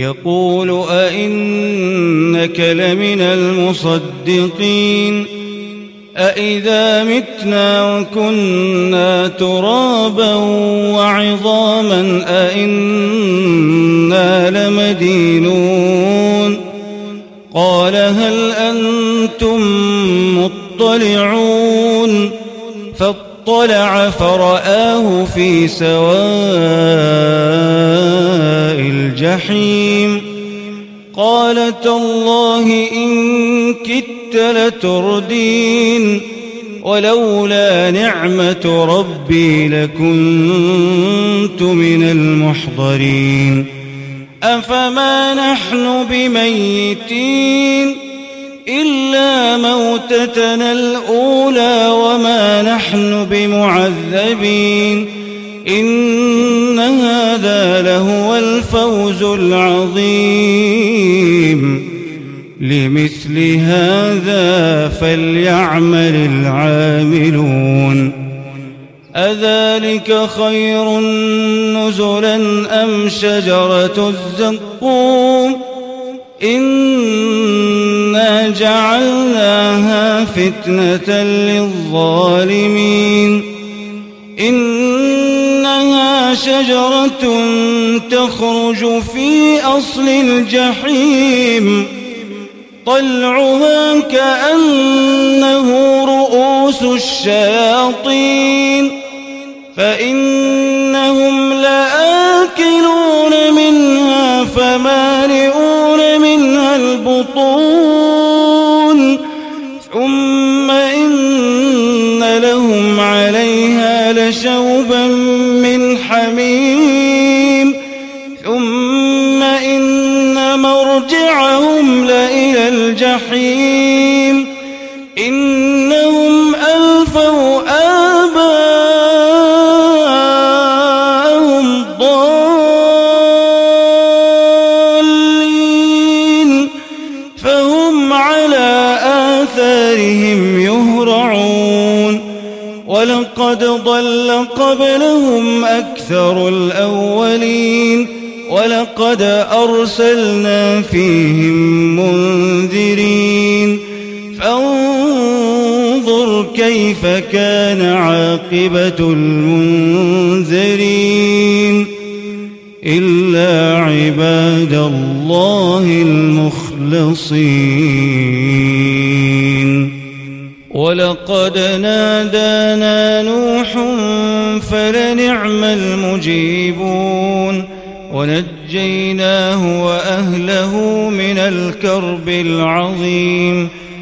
يقول أئنك لمن المصدقين أئذا متنا وكنا ترابا وعظاما أئنا لمدينون قال هل أنتم مطلعون فاطلع فرآه في سواء الجحيم قال تالله إن كدت لتردين ولولا نعمة ربي لكنت من المحضرين أفما نحن بميتين إلا موتتنا الأولى وما نحن بمعذبين إن هذا لهو الفوز العظيم لمثل هذا فليعمل العاملون أذلك خير نزلا أم شجرة الزقوم إنا جعلناها فتنة للظالمين إنها شجرة تخرج في أصل الجحيم طلعها كأنه رؤوس الشياطين فإنهم لآكلون منها فمالئون منها البطون ثم إن لهم عليها لشوبا من حميم ثم إن مرجعهم لإلى الجحيم إنهم ألفوا آباءهم ضالين فهم على آثارهم يهرعون ولقد ضل قبلهم أكثر الأولين ولقد أرسلنا فيهم منذرين فانظر كيف كان عاقبة المنذرين إلا عباد الله المخلصين ولقد نادانا نوح فلنعم المجيبون ونجيناه وأهله من الكرب العظيم